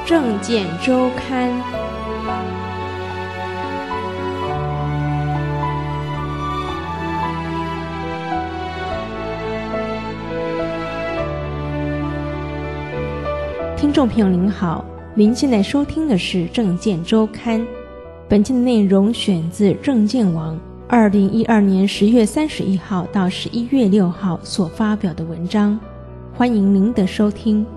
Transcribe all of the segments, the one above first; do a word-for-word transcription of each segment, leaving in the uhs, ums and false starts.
政见周刊。听众朋友您好，您现在收听的是政见周刊，本期的内容选自政见网二零一二年十月三十一号到十一月六号所发表的文章，欢迎您的收听。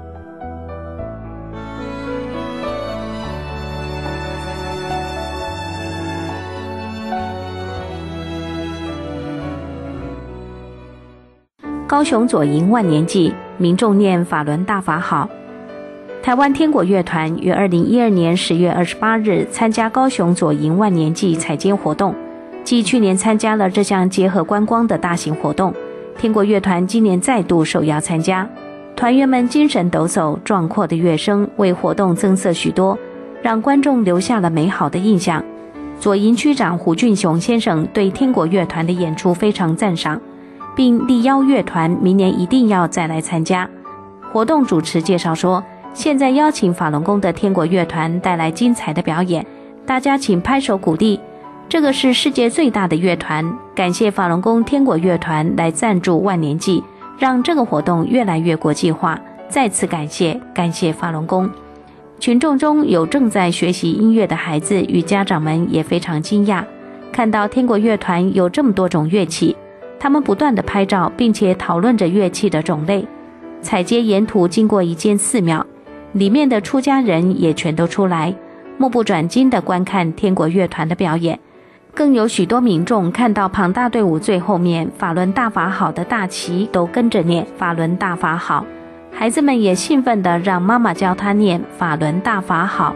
高雄左营万年祭，民众念法轮大法好。台湾天国乐团于二零一二年十月二十八日参加高雄左营万年祭采尖活动，继去年参加了这项结合观光的大型活动，天国乐团今年再度受邀参加。团员们精神抖擞，壮阔的乐声为活动增色许多，让观众留下了美好的印象。左营区长胡俊雄先生对天国乐团的演出非常赞赏，并力邀乐团明年一定要再来参加。活动主持介绍说，现在邀请法轮功的天国乐团带来精彩的表演，大家请拍手鼓励。这个是世界最大的乐团，感谢法轮功天国乐团来赞助万年祭，让这个活动越来越国际化，再次感谢感谢法轮功。群众中有正在学习音乐的孩子与家长们也非常惊讶，看到天国乐团有这么多种乐器，他们不断地拍照，并且讨论着乐器的种类。踩街沿途经过一间寺庙，里面的出家人也全都出来，目不转睛地观看天国乐团的表演。更有许多民众看到庞大队伍最后面法轮大法好的大旗，都跟着念法轮大法好。孩子们也兴奋地让妈妈教他念法轮大法好。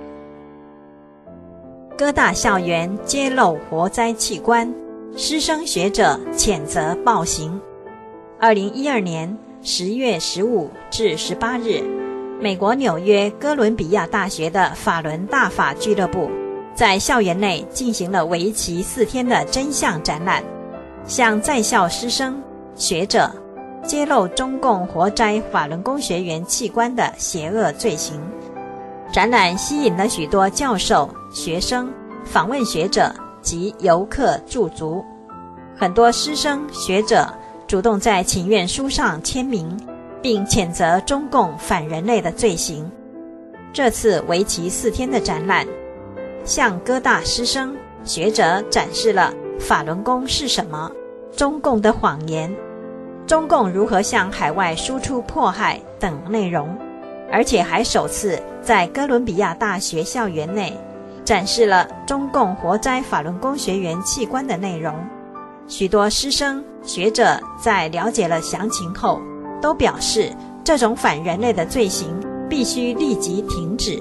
哥大校园揭露活摘器官，师生学者谴责暴行。二零一二年十月十五至十八日，美国纽约哥伦比亚大学的法轮大法俱乐部在校园内进行了为期四天的真相展览，向在校师生、学者揭露中共活摘法轮功学员器官的邪恶罪行。展览吸引了许多教授、学生、访问学者及游客驻足，很多师生、学者主动在请愿书上签名，并谴责中共反人类的罪行。这次为期四天的展览，向哥大师生、学者展示了法轮功是什么、中共的谎言、中共如何向海外输出迫害等内容，而且还首次在哥伦比亚大学校园内展示了中共活摘法轮功学员器官的内容。许多师生、学者在了解了详情后，都表示这种反人类的罪行必须立即停止。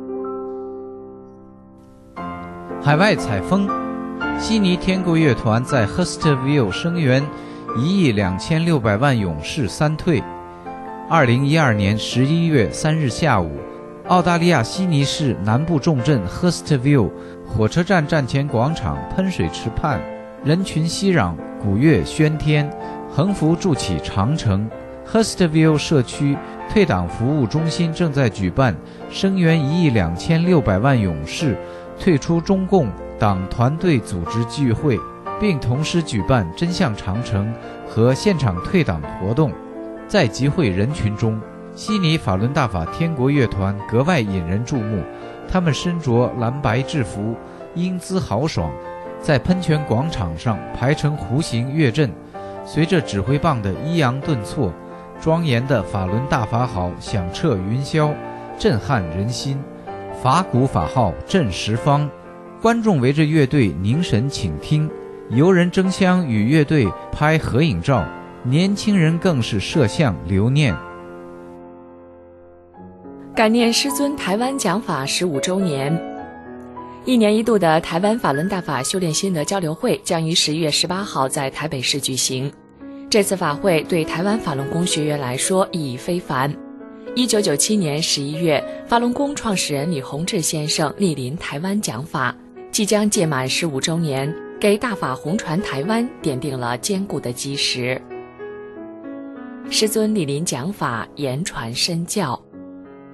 海外采风，悉尼天国乐团在 Husterville 声援一亿两千六百万勇士三退。二零一二年十一月三日下午，澳大利亚悉尼市南部重镇 Husterville 火车站站前广场喷水池畔，人群熙攘，鼓乐喧天，横幅筑起长城。Husterville 社区退党服务中心正在举办声援一亿两千六百万勇士退出中共党团队组织聚会，并同时举办真相长城和现场退党活动。在集会人群中，悉尼法轮大法天国乐团格外引人注目，他们身着蓝白制服，英姿豪爽，在喷泉广场上排成弧形乐阵，随着指挥棒的抑扬顿挫，庄严的法轮大法好响彻云霄，震撼人心。法鼓法号震十方，观众围着乐队凝神倾听，游人争相与乐队拍合影照，年轻人更是摄像留念。 感念师尊台湾讲法十五周年，一年一度的台湾法轮大法修炼心得交流会将于十月十八号在台北市举行。这次法会对台湾法轮功学员来说意义非凡。一九九七年十一月，法轮功创始人李洪志先生莅临台湾讲法，即将届满十五周年，给大法弘传台湾奠定了坚固的基石。师尊莅临讲法，言传身教。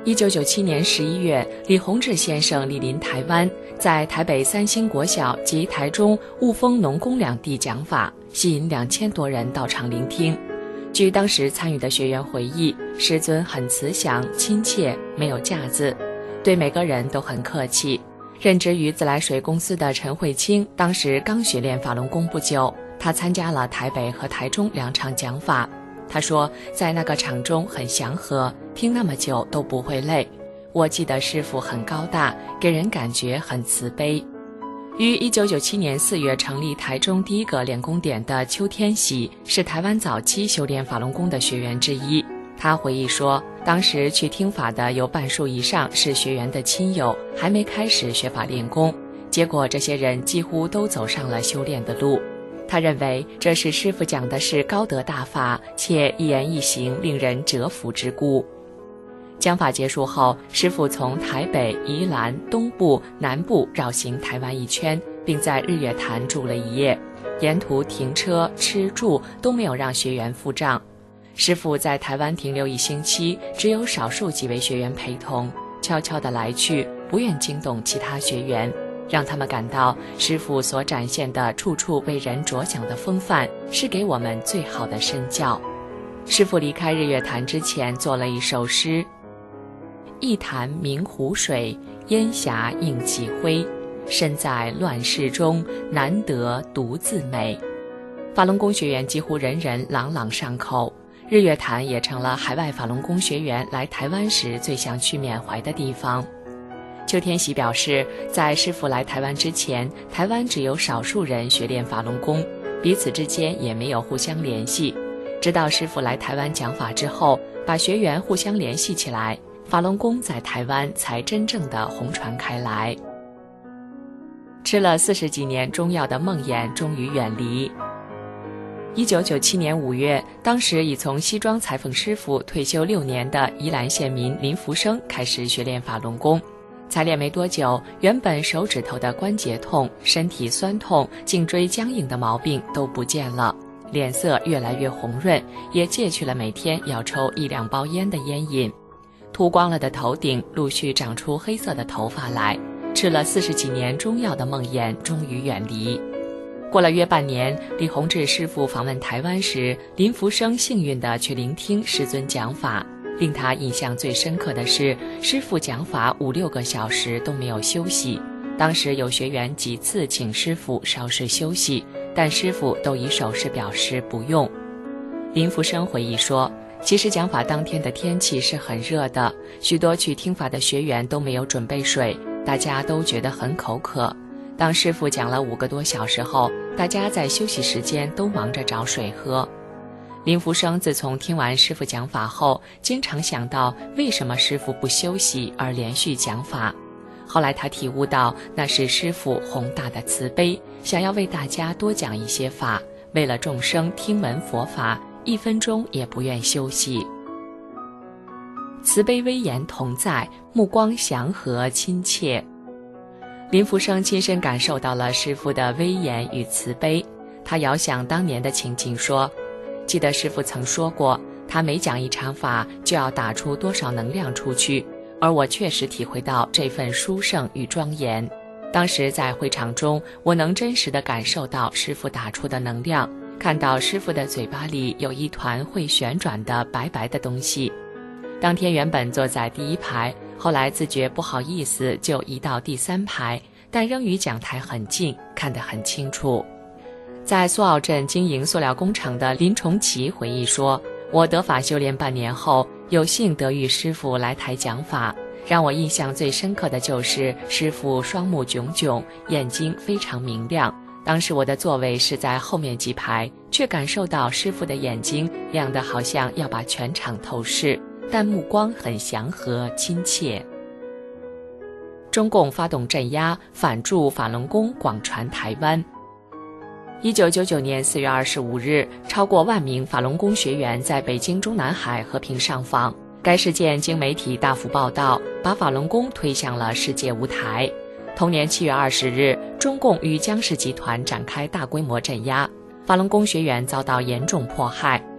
一九九七年十一月，李洪志先生莅临台湾，在台北三星国小及台中雾峰农工两地讲法，吸引两千多人到场聆听。据当时参与的学员回忆，师尊很慈祥亲切，没有架子，对每个人都很客气。任职于自来水公司的陈慧清当时刚学练法轮功不久，他参加了台北和台中两场讲法。他说，在那个场中很祥和，听那么久都不会累。我记得师父很高大，给人感觉很慈悲。于一九九七年四月成立台中第一个练功点的邱天喜，是台湾早期修炼法轮功的学员之一。他回忆说，当时去听法的有半数以上是学员的亲友，还没开始学法练功，结果这些人几乎都走上了修炼的路。他认为这是师父讲的是高德大法，且一言一行令人折服之故。讲法结束后，师父从台北、宜兰、东部、南部绕行台湾一圈，并在日月潭住了一夜，沿途停车、吃住都没有让学员付账。师父在台湾停留一星期，只有少数几位学员陪同，悄悄地来去，不愿惊动其他学员，让他们感到师父所展现的处处为人着想的风范，是给我们最好的身教。师父离开日月潭之前做了一首诗：一潭明湖水，烟霞映几辉，身在乱世中，难得独自美。法轮功学员几乎人人朗朗上口，日月潭也成了海外法轮功学员来台湾时最想去缅怀的地方。邱天喜表示，在师父来台湾之前，台湾只有少数人学练法轮功，彼此之间也没有互相联系。直到师父来台湾讲法之后，把学员互相联系起来，法轮功在台湾才真正的红传开来。吃了四十几年中药的梦魇终于远离。一九九七年五月，当时已从西庄裁缝师傅退休六年的宜兰县民林福生开始学练法轮功。才练没多久，原本手指头的关节痛、身体酸痛、颈椎僵硬的毛病都不见了，脸色越来越红润，也戒去了每天要抽一两包烟的烟瘾。秃光了的头顶陆续长出黑色的头发来，吃了四十几年中药的梦魇终于远离。过了约半年，李洪志师父访问台湾时，林福生幸运地去聆听师尊讲法。令他印象最深刻的是，师父讲法五六个小时都没有休息。当时有学员几次请师父稍事休息，但师父都以手势表示不用。林福生回忆说，其实讲法当天的天气是很热的，许多去听法的学员都没有准备水，大家都觉得很口渴。当师父讲了五个多小时后，大家在休息时间都忙着找水喝。林福生自从听完师父讲法后，经常想到为什么师父不休息而连续讲法。后来他体悟到，那是师父宏大的慈悲，想要为大家多讲一些法，为了众生听闻佛法，一分钟也不愿休息。慈悲威严同在，目光祥和亲切。林福生亲身感受到了师父的威严与慈悲。他遥想当年的情景说，记得师父曾说过，他每讲一场法就要打出多少能量出去，而我确实体会到这份殊胜与庄严。当时在会场中，我能真实地感受到师父打出的能量，看到师父的嘴巴里有一团会旋转的白白的东西。当天原本坐在第一排，后来自觉不好意思，就移到第三排，但仍与讲台很近，看得很清楚。在苏澳镇经营塑料工厂的林崇奇回忆说，我得法修炼半年后，有幸得遇师父来台讲法，让我印象最深刻的就是师父双目炯炯，眼睛非常明亮。当时我的座位是在后面几排，却感受到师父的眼睛亮得好像要把全场透视，但目光很祥和亲切。中共发动镇压，反助法轮功广传台湾。一九九九年四月二十五日，超过万名法轮功学员在北京中南海和平上访。该事件经媒体大幅报道，把法轮功推向了世界舞台。同年七月二十日，中共与江氏集团展开大规模镇压，法轮功学员遭到严重迫害。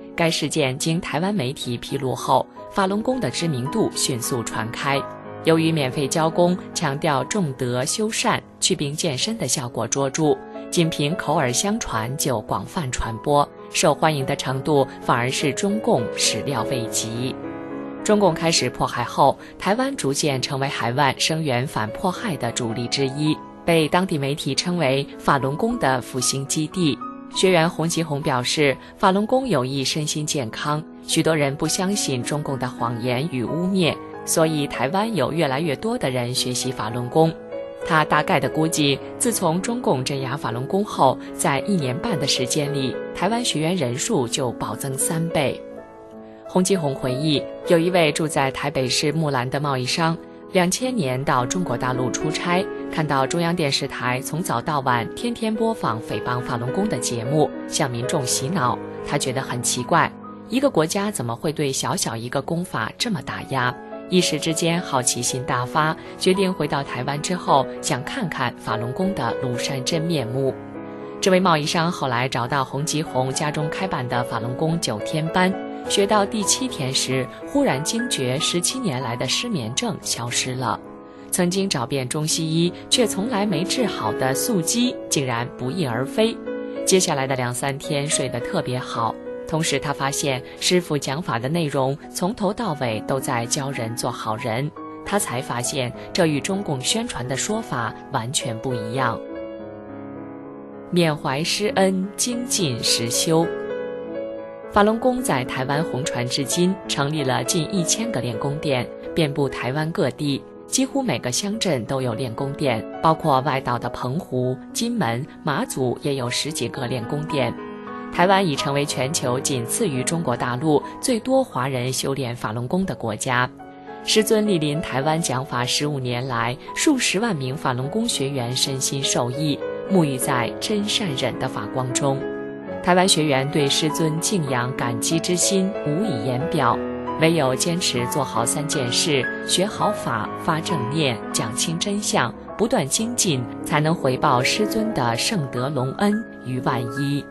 该事件经台湾媒体披露后，法轮功的知名度迅速传开。由于免费教功强调重德修善、祛病健身的效果卓著，仅凭口耳相传就广泛传播，受欢迎的程度反而是中共始料未及。中共开始迫害后，台湾逐渐成为海外声援反迫害的主力之一，被当地媒体称为法轮功的复兴基地。学员洪吉红表示，法轮功有益身心健康，许多人不相信中共的谎言与污蔑，所以台湾有越来越多的人学习法轮功。他大概的估计，自从中共镇压法轮功后，在一年半的时间里，台湾学员人数就暴增三倍。洪吉红回忆，有一位住在台北市木兰的贸易商，两千年到中国大陆出差，看到中央电视台从早到晚天天播放诽谤法轮功的节目，向民众洗脑，他觉得很奇怪，一个国家怎么会对小小一个功法这么打压？一时之间好奇心大发，决定回到台湾之后想看看法轮功的庐山真面目。这位贸易商后来找到洪吉红家中开办的法轮功九天班，学到第七天时，忽然惊觉十七年来的失眠症消失了。曾经找遍中西医却从来没治好的素肌竟然不翼而飞。接下来的两三天睡得特别好，同时他发现师父讲法的内容从头到尾都在教人做好人，他才发现这与中共宣传的说法完全不一样。缅怀师恩，精进实修。法轮功在台湾红传至今，成立了近一千个练功店，遍布台湾各地，几乎每个乡镇都有练功店，包括外岛的澎湖、金门、马祖也有十几个练功店。台湾已成为全球仅次于中国大陆最多华人修炼法轮功的国家。师尊莅临台湾讲法十五年来，数十万名法轮功学员身心受益，沐浴在真善忍的法光中。台湾学员对师尊敬仰感激之心无以言表，唯有坚持做好三件事，学好法，发正念，讲清真相，不断精进，才能回报师尊的圣德隆恩于万一。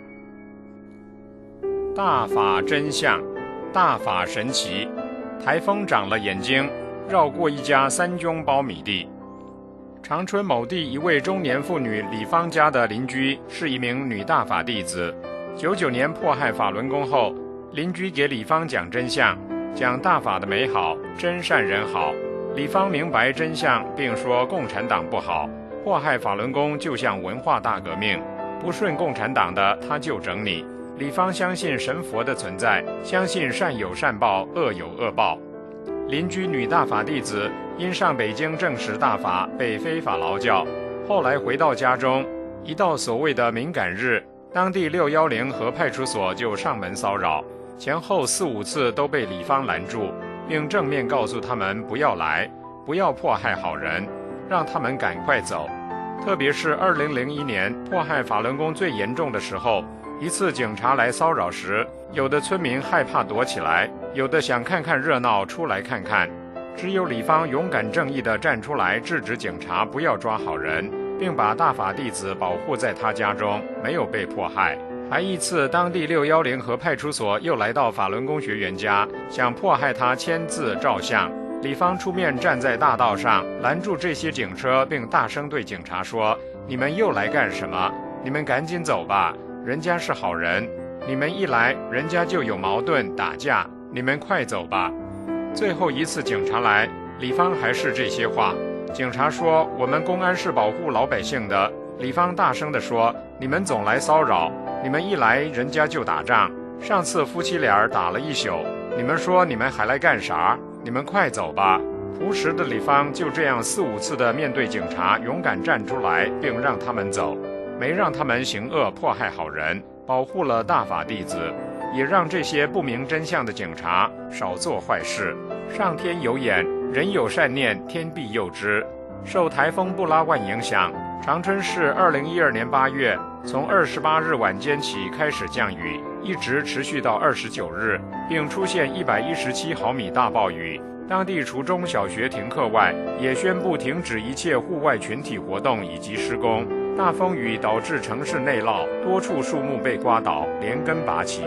大法真相，大法神奇。台风长了眼睛，绕过一家三舫苞米地。长春某地一位中年妇女李芳家的邻居是一名女大法弟子。九九年迫害法轮功后，邻居给李芳讲真相，讲大法的美好，真善人好。李芳明白真相，并说共产党不好，迫害法轮功就像文化大革命，不顺共产党的他就整你。李芳相信神佛的存在，相信善有善报，恶有恶报。邻居女大法弟子因上北京证实大法，被非法劳教，后来回到家中，一到所谓的敏感日，当地六一零和派出所就上门骚扰，前后四五次都被李芳拦住，并正面告诉他们不要来，不要迫害好人，让他们赶快走。特别是二零零一年迫害法轮功最严重的时候，一次警察来骚扰时，有的村民害怕躲起来，有的想看看热闹出来看看，只有李芳勇敢正义地站出来制止警察不要抓好人，并把大法弟子保护在他家中，没有被迫害。还一次当地六一零和派出所又来到法轮功学员家，想迫害他签字照相，李芳出面站在大道上拦住这些警车，并大声对警察说，你们又来干什么？你们赶紧走吧，人家是好人，你们一来人家就有矛盾打架，你们快走吧。最后一次警察来，李芳还是这些话。警察说，我们公安是保护老百姓的。李芳大声地说，你们总来骚扰，你们一来人家就打仗，上次夫妻俩打了一宿，你们说你们还来干啥？你们快走吧。朴实的李芳就这样四五次的面对警察，勇敢站出来，并让他们走，没让他们行恶迫害好人，保护了大法弟子，也让这些不明真相的警察少做坏事。上天有眼，人有善念，天必佑之。受台风布拉万影响，长春市二零一二年八月从二十八日晚间起开始降雨，一直持续到二十九日，并出现一百一十七毫米大暴雨。当地除中小学停课外，也宣布停止一切户外群体活动以及施工。大风雨导致城市内涝，多处树木被刮倒，连根拔起。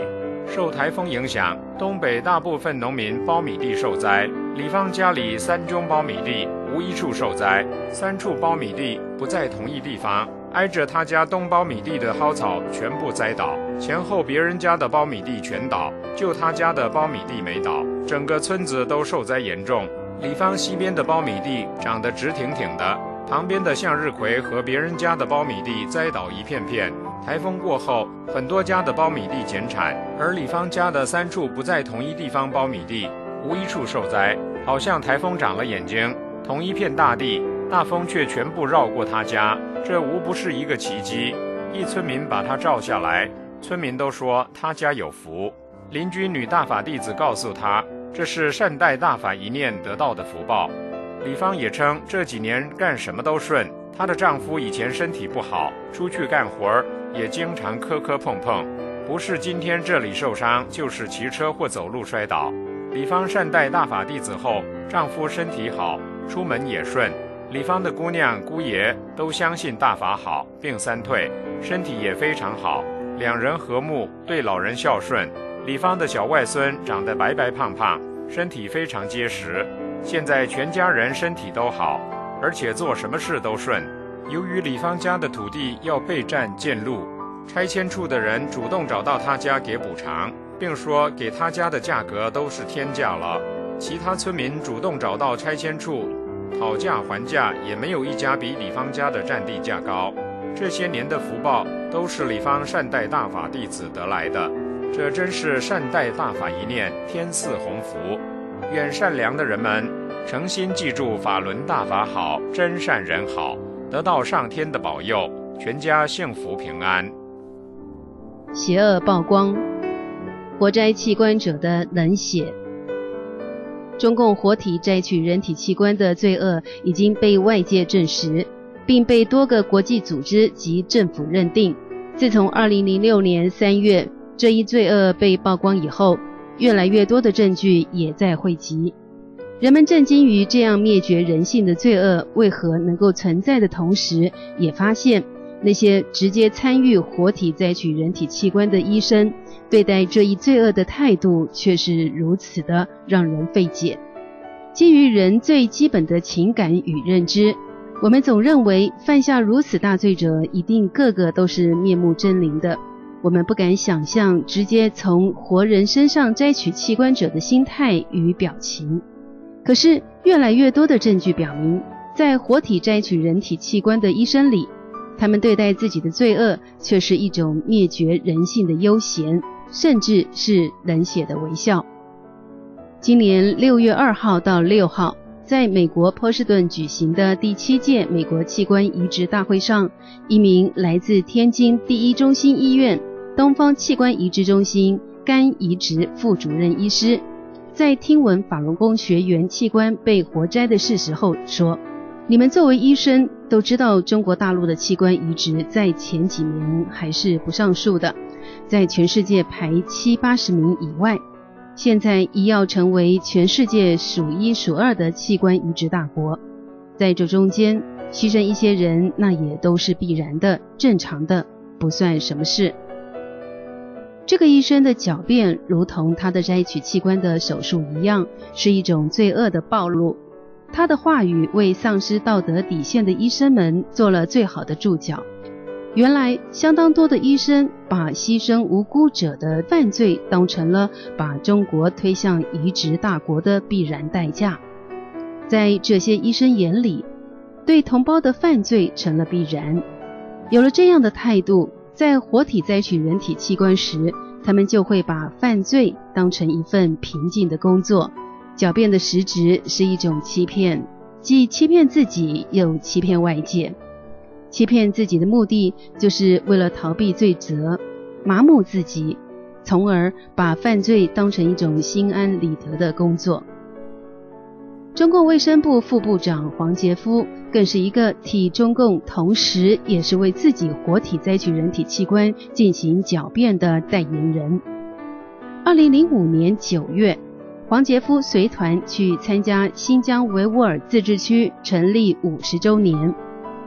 受台风影响，东北大部分农民苞米地受灾，李芳家里三中苞米地无一处受灾，三处苞米地不在同一地方，挨着他家东苞米地的蒿草全部栽倒，前后别人家的苞米地全倒，就他家的苞米地没倒，整个村子都受灾严重。李芳西边的苞米地长得直挺挺的，旁边的向日葵和别人家的苞米地栽倒一片片。台风过后，很多家的苞米地减产，而李芳家的三处不在同一地方苞米地无一处受灾，好像台风长了眼睛，同一片大地，大风却全部绕过他家，这无不是一个奇迹。一村民把他照下来，村民都说他家有福。邻居女大法弟子告诉他，这是善待大法一念得到的福报。李芳也称这几年干什么都顺，她的丈夫以前身体不好，出去干活也经常磕磕碰碰，不是今天这里受伤，就是骑车或走路摔倒。李芳善待大法弟子后，丈夫身体好，出门也顺。李芳的姑娘姑爷都相信大法好，并三退，身体也非常好，两人和睦，对老人孝顺。李芳的小外孙长得白白胖胖，身体非常结实，现在全家人身体都好，而且做什么事都顺。由于李芳家的土地要备战建路，拆迁处的人主动找到他家给补偿，并说给他家的价格都是天价了。其他村民主动找到拆迁处讨价还价，也没有一家比李芳家的占地价高。这些年的福报都是李芳善待大法弟子得来的，这真是善待大法一念，天赐鸿福。愿善良的人们诚心记住法轮大法好，真善人好，得到上天的保佑，全家幸福平安。 邪恶曝光，活摘器官者的冷血。中共活体摘取人体器官的罪恶已经被外界证实，并被多个国际组织及政府认定。自从二零零六年三月这一罪恶被曝光以后，越来越多的证据也在汇集。人们震惊于这样灭绝人性的罪恶为何能够存在的同时，也发现那些直接参与活体摘取人体器官的医生对待这一罪恶的态度却是如此的让人费解。基于人最基本的情感与认知，我们总认为犯下如此大罪者一定个个都是面目狰狞的，我们不敢想象直接从活人身上摘取器官者的心态与表情。可是越来越多的证据表明，在活体摘取人体器官的医生里，他们对待自己的罪恶却是一种灭绝人性的悠闲，甚至是冷血的微笑。今年六月二号到六号，在美国波士顿举行的第七届美国器官移植大会上，一名来自天津第一中心医院东方器官移植中心肝移植副主任医师，在听闻法轮功学员器官被活摘的事实后说，你们作为医生都知道中国大陆的器官移植在前几年还是不上数的，在全世界排七八十名以外，现在医药成为全世界数一数二的器官移植大国，在这中间牺牲一些人那也都是必然的，正常的，不算什么事。这个医生的狡辩如同他的摘取器官的手术一样，是一种罪恶的暴露。他的话语为丧失道德底线的医生们做了最好的注脚。原来相当多的医生把牺牲无辜者的犯罪当成了把中国推向移植大国的必然代价。在这些医生眼里，对同胞的犯罪成了必然。有了这样的态度，在活体摘取人体器官时，他们就会把犯罪当成一份平静的工作。狡辩的实质是一种欺骗，既欺骗自己又欺骗外界。欺骗自己的目的就是为了逃避罪责，麻木自己，从而把犯罪当成一种心安理得的工作。中共卫生部副部长黄杰夫更是一个替中共同时也是为自己活体摘取人体器官进行狡辩的代言人。二零零五年九月，黄杰夫随团去参加新疆维吾尔自治区成立五十周年。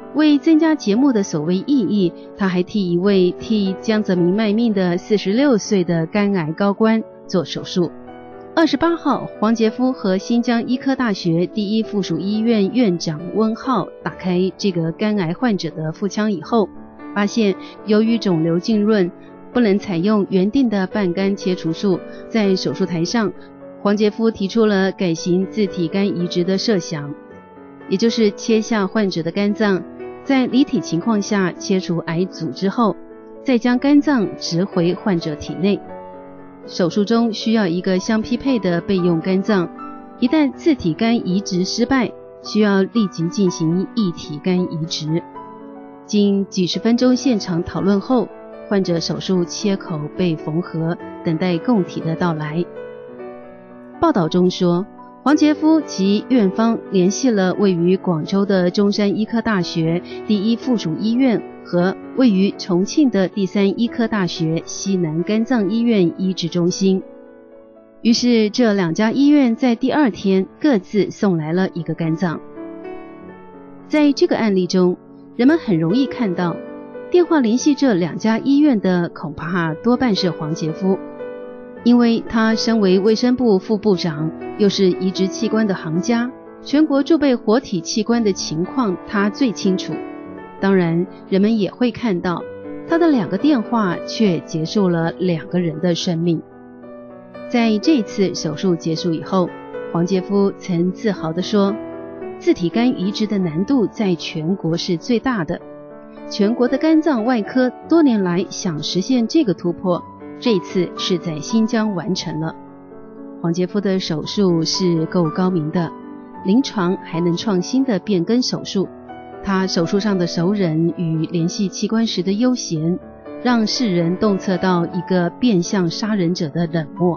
为增加节目的所谓意义，他还替一位替江泽民卖命的四十六岁的肝癌高官做手术。二十八号，黄杰夫和新疆医科大学第一附属医院院长温浩打开这个肝癌患者的腹腔以后，发现由于肿瘤浸润，不能采用原定的半肝切除术。在手术台上，黄杰夫提出了改行自体肝移植的设想，也就是切下患者的肝脏，在离体情况下切除癌组织后，再将肝脏植回患者体内。手术中需要一个相匹配的备用肝脏，一旦自体肝移植失败，需要立即进行异体肝移植。经几十分钟现场讨论后，患者手术切口被缝合，等待供体的到来。报道中说，黄杰夫及院方联系了位于广州的中山医科大学第一附属医院和位于重庆的第三医科大学西南肝脏医院医治中心。于是这两家医院在第二天各自送来了一个肝脏。在这个案例中，人们很容易看到，电话联系这两家医院的恐怕多半是黄杰夫，因为他身为卫生部副部长，又是移植器官的行家，全国贮备活体器官的情况他最清楚。当然，人们也会看到，他的两个电话却结束了两个人的生命。在这次手术结束以后，黄杰夫曾自豪地说，自体肝移植的难度在全国是最大的，全国的肝脏外科多年来想实现这个突破，这次是在新疆完成了。黄杰夫的手术是够高明的，临床还能创新的变更手术。他手术上的熟人与联系器官时的悠闲，让世人洞测到一个变相杀人者的冷漠。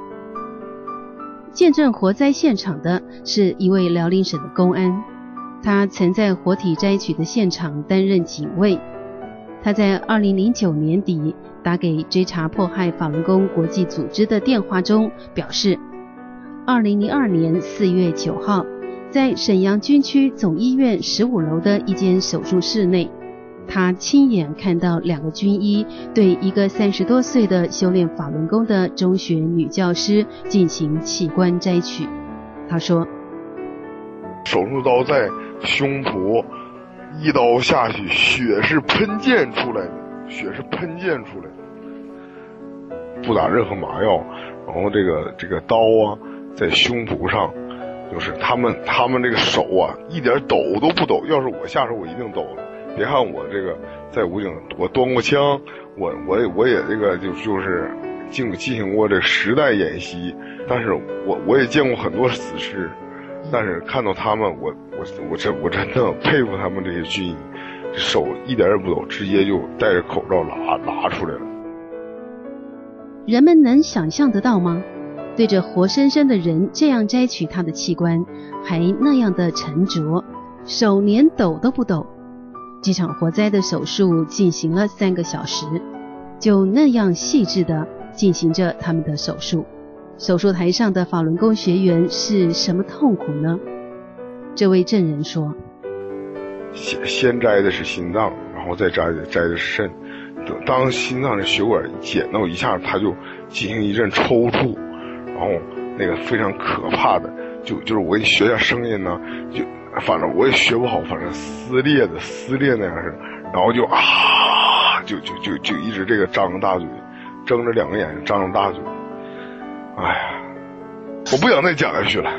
见证活摘现场的是一位辽宁省的公安，他曾在活体摘取的现场担任警卫。他在二零零九年底打给追查迫害法轮功国际组织的电话中表示，二零零二年四月九号，在沈阳军区总医院十五楼的一间手术室内，他亲眼看到两个军医对一个三十多岁的修炼法轮功的中学女教师进行器官摘取。他说， 手术刀在胸脯，一刀下去，血是喷溅出来的，血是喷溅出来的，不打任何麻药，然后这个这个刀啊在胸脯上，就是他们他们这个手啊一点抖都不抖，要是我下手我一定抖了。别看我这个在武警我端过枪，我我也我也这个就就是进进行过这实弹演习，但是我我也见过很多死尸，但是看到他们，我我我真我真的佩服他们这些军医，手一点也不抖，直接就戴着口罩拿拿出来了。 人们能想象得到吗？对着活生生的人这样摘取他的器官，还那样的沉着，手连抖都不抖。这场活摘的手术进行了三个小时，就那样细致地进行着他们的手术。手术台上的法轮功学员是什么痛苦呢？这位证人说， 先先摘的是心脏，然后再摘的摘的是肾。当心脏的血管一剪到一下，他就进行一阵抽搐，然后那个非常可怕的，就就是我给你学下声音呢，就反正我也学不好，反正撕裂的撕裂那样式，然后就啊，就就就就一直这个张着大嘴，睁着两个眼睛张着大嘴。哎呀，我不想再讲下去了。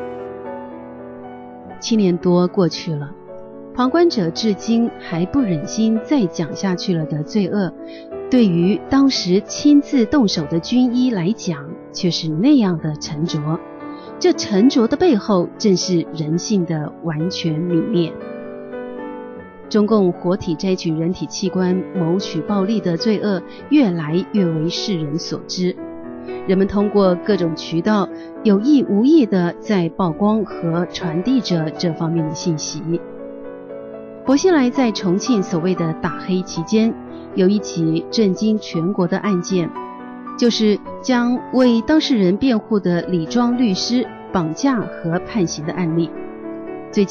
七年多过去了，旁观者至今还不忍心再讲下去了的罪恶，对于当时亲自动手的军医来讲，却是那样的沉着。这沉着的背后，正是人性的完全泯灭。中共活体摘取人体器官、谋取暴利的罪恶，越来越为世人所知。人们通过各种渠道，有意无意地在曝光和传递着这方面的信息。薄熙来在重庆所谓的打黑期间，有一起震惊全国的案件，就是将为当事人辩护的李庄律师绑架和判刑的案例。最近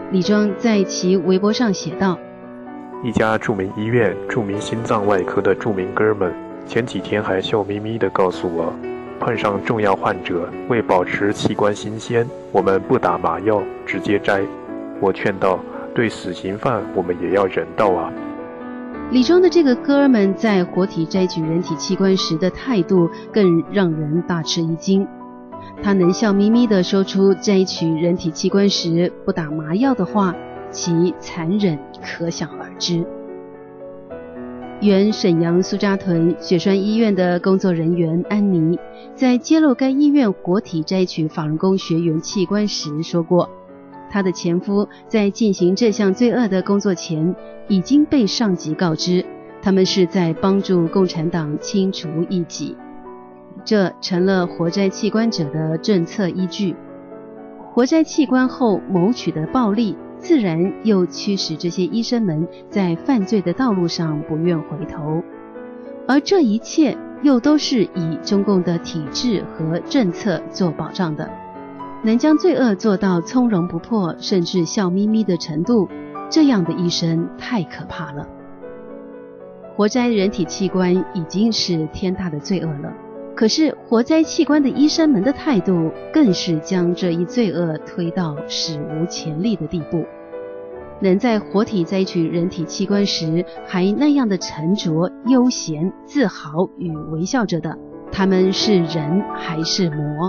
李庄在其微博上写道： 一家著名医院著名心脏外科的著名哥们前几天还笑眯眯地告诉我，碰上重要患者，为保持器官新鲜，我们不打麻药，直接摘。我劝道，对死刑犯我们也要人道啊。 李庄的这个哥们在活体摘取人体器官时的态度更让人大吃一惊。他能笑眯眯地说出摘取人体器官时不打麻药的话，其残忍可想而知。原沈阳苏扎屯血栓医院的工作人员安妮，在揭露该医院活体摘取法轮功学员器官时说过，她的前夫在进行这项罪恶的工作前已经被上级告知，他们是在帮助共产党清除异己，这成了活摘器官者的政策依据。活摘器官后谋取的暴利，自然又驱使这些医生们在犯罪的道路上不愿回头，而这一切又都是以中共的体制和政策做保障的。能将罪恶做到从容不迫，甚至笑眯眯的程度，这样的医生太可怕了。活摘人体器官已经是天大的罪恶了，可是活摘器官的医生们的态度更是将这一罪恶推到史无前例的地步。能在活体摘取人体器官时还那样的沉着、悠闲、自豪与微笑着的，他们是人还是魔？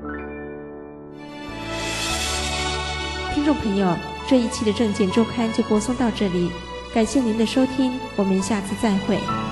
听众朋友，这一期的政见周刊就播送到这里，感谢您的收听，我们下次再会。